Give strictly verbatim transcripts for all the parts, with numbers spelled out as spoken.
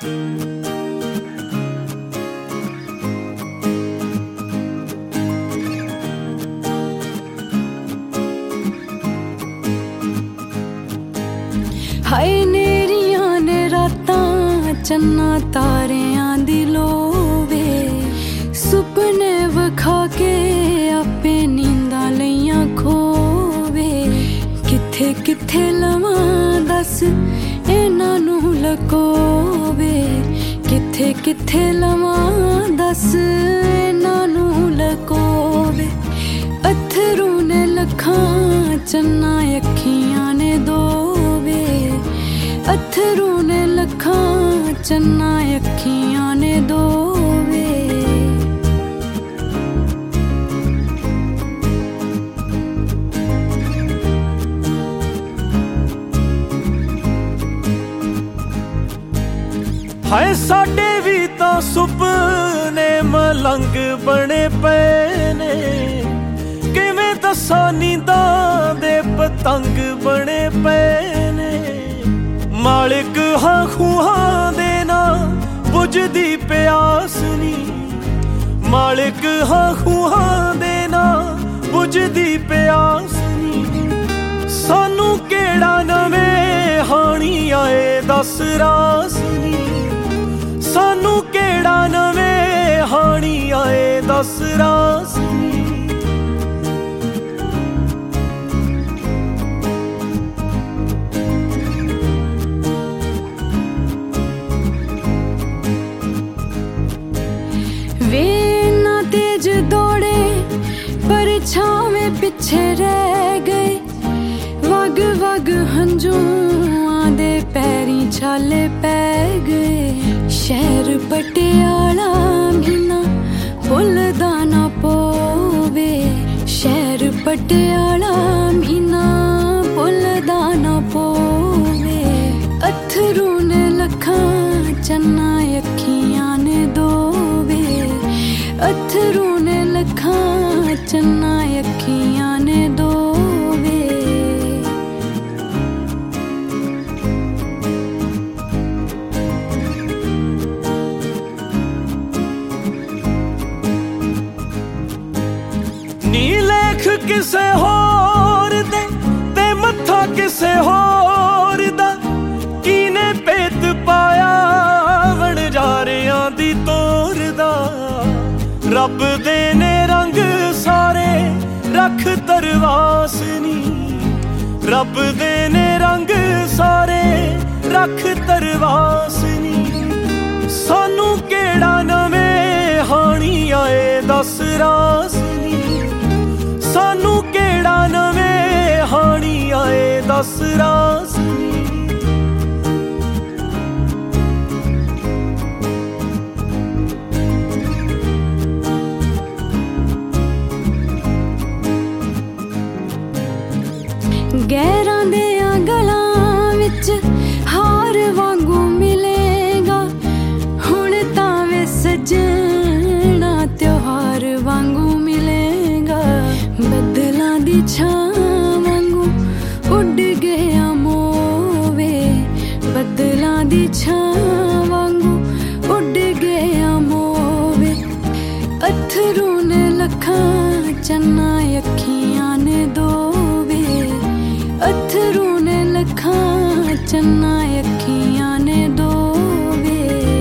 हाय नेरियां ने रातां चन्ना तारियां दी लोवे सुपने वखा के आपे नींदां लईयां खोवे किथे किथे लवां दस इन्हां नूं लकोवे किथे किथे लवां दस इन्हां नूं लकोवे अथरू ने लखां चन्ना अखियां ने दोवे अथरू ने लखां चन्ना अखियां ने दोवे हाय साडे भी तां सुपने मलंग बने पे ने किवें दसां नींदां दे पतंग बने पे ने मालिक हाँ खूहां दे ना बुझदी प्यास नी मालिक हाँ खूहां दे ना बुझदी प्यास नी सानू केड़ा नवें हानी आए दस रास नी सानू केड़ा नवें हानी आए दस रास नी वे ना तेज दौड़े पर छावें पीछे रह गए वग वग हंजुआं दे पैरीं छाले पै गए शहर पटियाला मीना भुलदा ना पोवे शहर पटियाला मीना भुलदा ना पोवे अथरू ने लखां चन्ना अखियां ने दोवे अथरू ने लखां चन्ना अखियां ने दोवे नी लेख किसे होर दे ते मत्था किसे होर दा कीने पेत पाया वणजारियां दी तोर दा रब दे ने रंग सारे रख तरवास नी रब दे ने रंग सारे रख तरवास नी सानू केड़ा नवें हानी आए दस रास नी सानू केड़ा नवें हानी आए दस रास नी गैरां देयां गलां विच हार वांगू मिलेगा हुण तां वे सजना त्योहार वांगू मिलेगा बदलां दी छां वांगू उड़ गया मोवे बदलां दी छां वांगू उड़ गया मोवे अथरू ने लखां चन्ना अखियां ने दोवे अथरू ने लखां चन्ना अखियां ने दोवे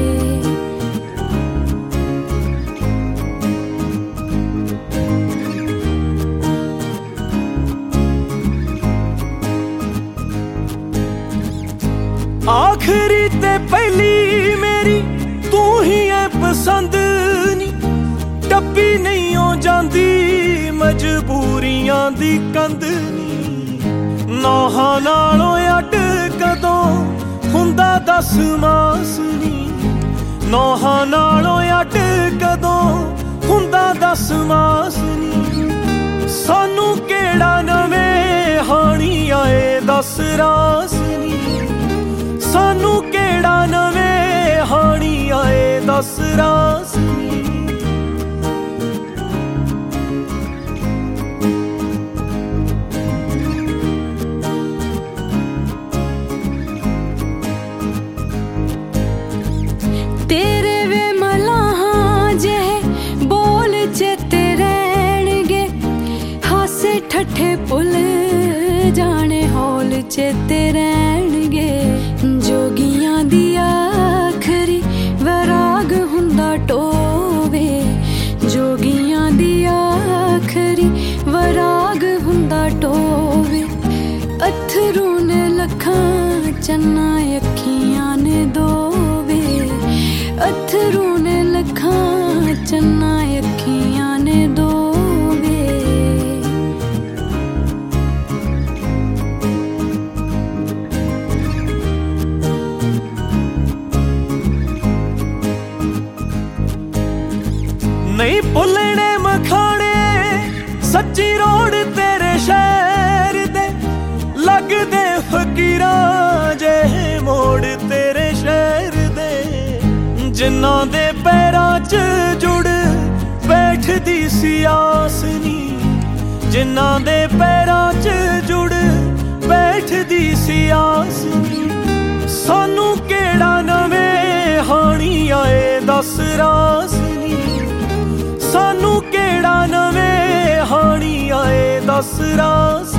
आखिरी ते पहली मेरी तू ही है पसंद नी टप्पी नहीं हो जांदी मजबूरियां दी कंध नी नौहां नालों अड कदों हुंदा दस मास नी नौहां नालों अड कदों हुंदा दस मास नी सानू केड़ा नवें हानी आए दस रास नी सानू केड़ा नवें हानी आए दस रास नी झूठे भुल जाने हौल चेते रहणगे जोगियां दी आखरी वैराग हुंदा टोवे जोगियां दी आखरी वैराग हुंदा टोवे अथरू ने लखां चन्ना अखियां ने दोवे अथरू ने लखां चन्ना अखियां ने दोवे नहीं भुलने मखाने सच्ची रोड तेरे शहर दे लगदे फकीरां जे मोड़ तेरे शहर दे जिन्ना दे पैरां च जुड़ बैठदी सी आसनी जिन्ना दे पैरां च जुड़ बैठदी सी आसनी सानू केड़ा नवें हानी आए दस रासनी सानू केड़ा नवें हानी आए दस रास